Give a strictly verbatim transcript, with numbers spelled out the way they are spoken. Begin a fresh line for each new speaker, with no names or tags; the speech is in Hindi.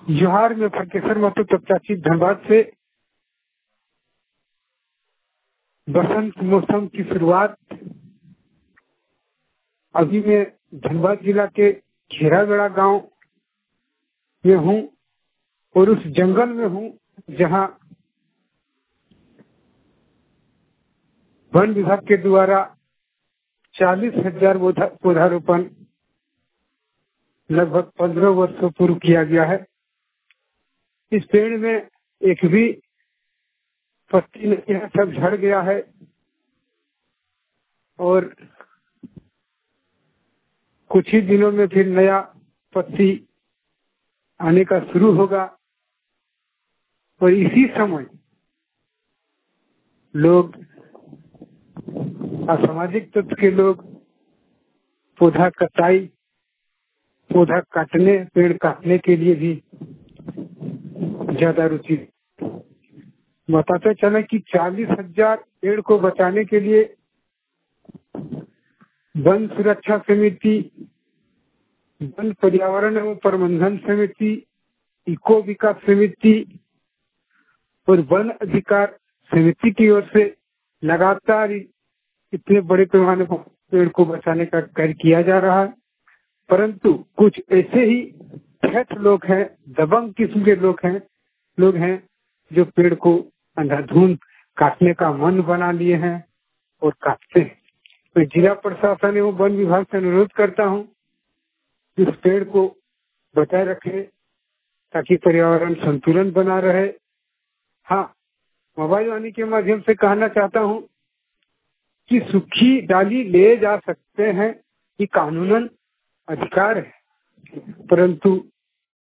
जोहार में फरकेसर महतो तपचाची धनबाद से। बसंत मौसम की शुरुआत अभी मैं धनबाद जिला के खेरागढ़ा गांव में हूँ और उस जंगल में हूँ जहाँ वन विभाग के द्वारा चालीस हजार पौधारोपण लगभग पंद्रह वर्षों पूर्व किया गया है। इस पेड़ में एक भी पत्ती नहीं है, सब झड़ गया है और कुछ ही दिनों में फिर नया पत्ती आने का शुरू होगा। और इसी समय लोग असामाजिक तत्व के लोग पौधा कटाई पौधा काटने पेड़ काटने के लिए भी ज्यादा रुचि। बताते चले कि चालीस हजार पेड़ को बचाने के लिए वन सुरक्षा समिति, वन पर्यावरण एवं प्रबंधन समिति, इको विकास समिति और वन अधिकार समिति की ओर से लगातार इतने बड़े पैमाने पर पेड़ को बचाने का कार्य किया जा रहा है। परंतु कुछ ऐसे ही ठेठ लोग हैं, दबंग किस्म के लोग हैं लोग हैं जो पेड़ को अंधाधुंध काटने का मन बना लिए हैं और काटते हैं। तो जिला प्रशासन एवं वन विभाग से अनुरोध करता हूं कि इस पेड़ को बचाए रखे ताकि पर्यावरण संतुलन बना रहे। हाँ, मोबाइल वाणी के माध्यम से कहना चाहता हूं कि सूखी डाली ले जा सकते हैं, ये कानूनन अधिकार है, परंतु